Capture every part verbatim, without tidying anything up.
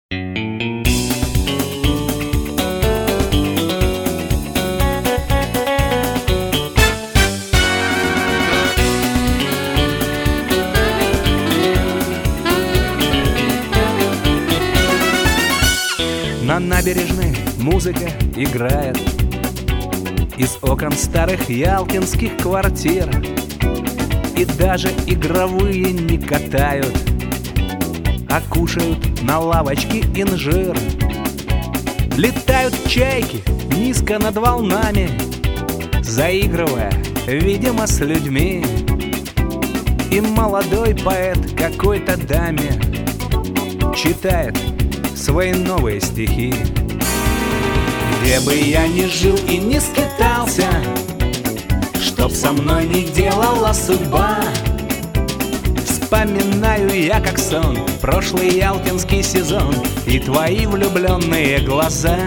На набережной музыка играет из окон старых ялтинских квартир, и даже игровые не катают, а кушают на лавочке инжир. Летают чайки низко над волнами, заигрывая, видимо, с людьми. И молодой поэт какой-то даме читает свои новые стихи. Где бы я ни жил и не скитался, чтоб со мной не делала судьба, вспоминаю я как сон прошлый ялтинский сезон и твои влюбленные глаза.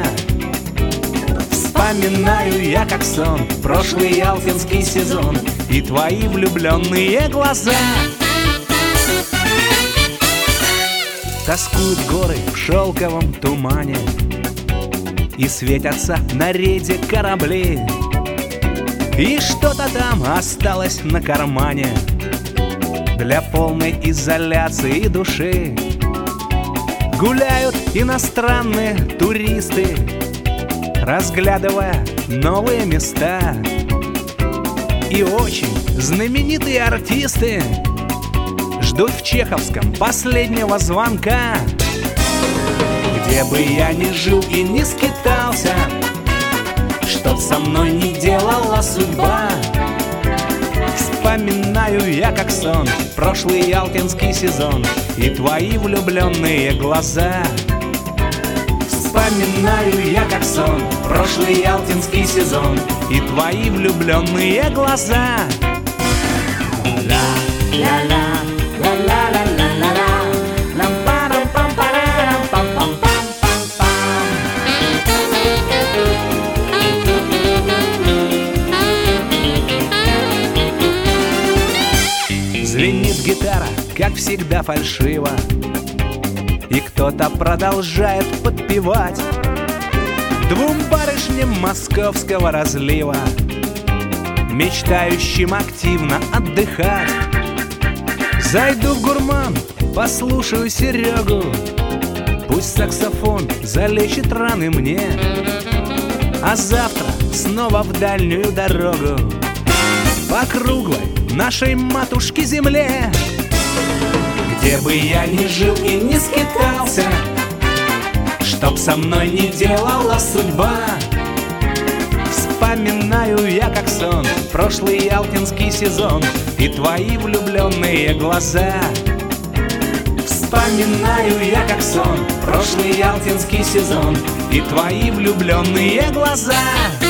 Вспоминаю я как сон прошлый ялтинский сезон и твои влюбленные глаза. Тоскуют горы в шелковом тумане, и светятся на рейде корабли, и что-то там осталось на кармане для полной изоляции души. Гуляют иностранные туристы, разглядывая новые места, и очень знаменитые артисты ждут в Чеховском последнего звонка. Где бы я ни жил и не скитался, чтоб со мной не делала судьба, вспоминаю я как сон прошлый ялтинский сезон и твои влюбленные глаза. Вспоминаю я как сон прошлый ялтинский сезон и твои влюбленные глаза. Ла-ла-ла. Звенит гитара, как всегда, фальшиво, и кто-то продолжает подпевать двум барышням московского разлива, мечтающим активно отдыхать. Зайду в гурман, послушаю Серегу, пусть саксофон залечит раны мне, а завтра снова в дальнюю дорогу по круглой нашей матушке земле. Где бы я ни жил и не скитался, чтоб со мной не делала судьба, вспоминаю я как сон прошлый ялтинский сезон и твои влюбленные глаза. Вспоминаю я как сон прошлый ялтинский сезон и твои влюбленные глаза.